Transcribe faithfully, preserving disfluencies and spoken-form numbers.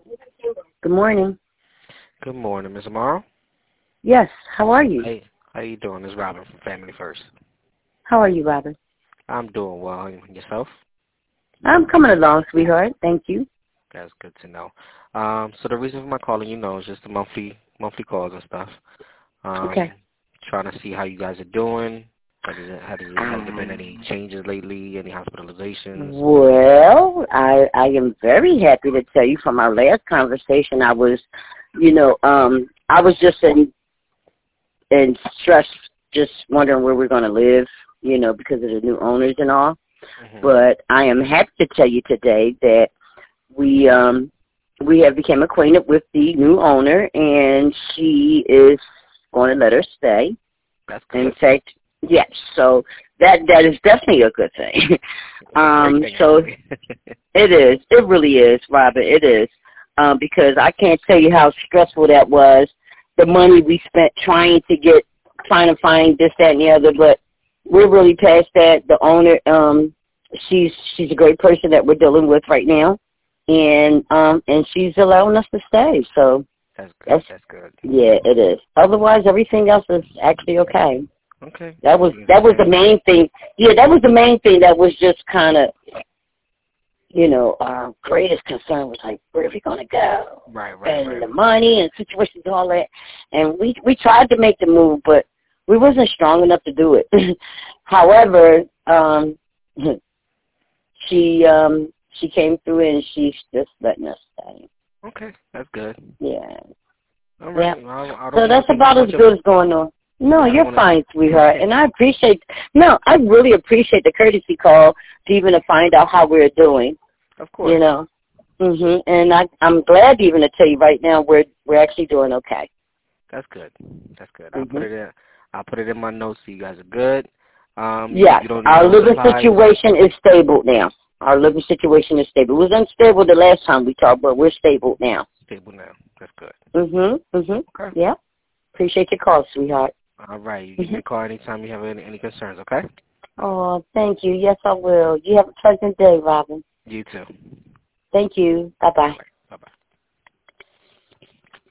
Good morning. Good morning, Miz Amaro. Yes, how are you? Hey, how you doing? It's Robin from Family First. How are you, Robin? I'm doing well. And yourself? I'm coming along, sweetheart. Thank you. That's good to know. Um, so the reason for my calling, you know, is just the monthly monthly calls and stuff. Um, Okay. Trying to see how you guys are doing. Has it, has, it, has there been any Um, changes lately? Any hospitalizations? well, I I am very happy to tell you from our last conversation, I was, you know, um, I was just in in stress, just wondering where we're going to live, you know, because of the new owners and all. Mm-hmm. But I am happy to tell you today that we um we have become acquainted with the new owner, and she is going to let her stay. That's good. In fact, yes. So that that is definitely a good thing. um, thing, so it is. It really is, Robert. It is um, because I can't tell you how stressful that was. The money we spent trying to get, trying to find this, that, and the other, but we're really past that. The owner, um, she's she's a great person that we're dealing with right now, and um, and she's allowing us to stay. So That's good. that's, That's good. yeah, it is. Otherwise, everything else is actually okay. Okay. That was that was the main thing. Yeah, that was the main thing. That was just kind of, you know, our greatest concern was like, where are we gonna go? Right, right, And right. the money and situations and all that. And we we tried to make the move, but we wasn't strong enough to do it. However, um, she um she came through and she's just letting us stay. Okay, that's good. Yeah. All Yeah. right. Well, I, I So don't want that's to take too about as much of. good as going on. No, Yeah, I don't you're want fine, sweetheart. And I appreciate, no, I really appreciate the courtesy call to even to find out how we're doing, Of course. you know. hmm And I, I'm glad even to tell you right now we're we're actually doing okay. That's good. That's good. I'll hmm put it in. I'll put it in my notes so you guys are good. Um, you, Yes, you don't need our no living supplies. situation is stable now. Our living situation is stable. It was unstable the last time we talked, but we're stable now. Stable now. That's good. hmm hmm Okay. Yeah. Appreciate your call, sweetheart. All right. You give me a call anytime you have any, any concerns. Okay. Oh, thank you. Yes, I will. You have a pleasant day, Robin. You too. Thank you. Bye-bye. Bye.